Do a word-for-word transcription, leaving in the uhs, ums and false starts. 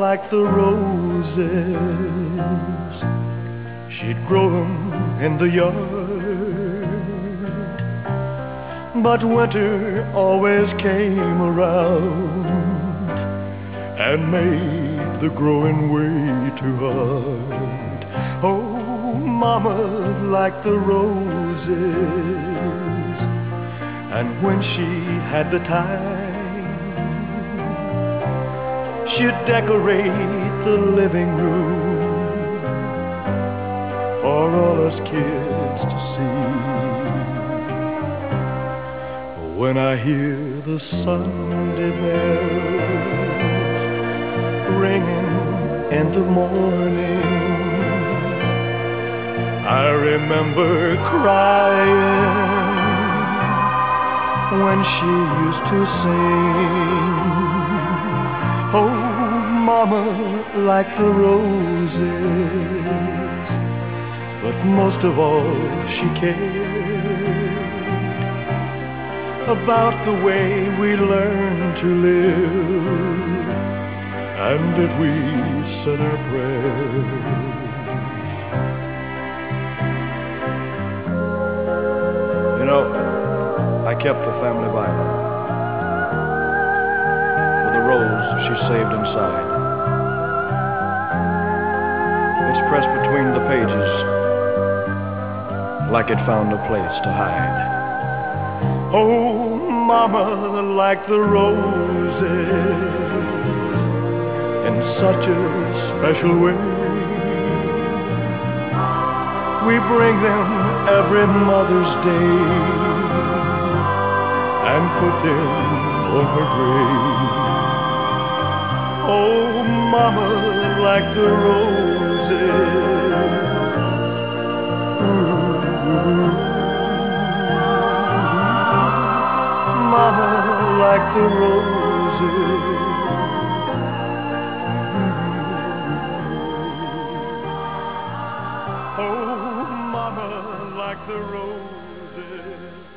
like the roses. She'd grow them in the yard, but winter always came around and made the growing way too hard. Oh, mama, like the roses. And when she had the time, she'd decorate the living room for all us kids to see. When I hear the Sunday bells ringing in the morning, I remember crying when she used to sing. Oh, mama, like the roses. But most of all she cared about the way we learn to live, and did we said our prayers. You know, I kept the family Bible with the rose she saved inside. It's pressed between the pages like it found a place to hide. Oh, mama, like the roses, in such a special way. We bring them every Mother's Day and put them on her grave. Oh, mama, like the roses. Ooh. Mama, like the roses. Oh, mama, like the roses.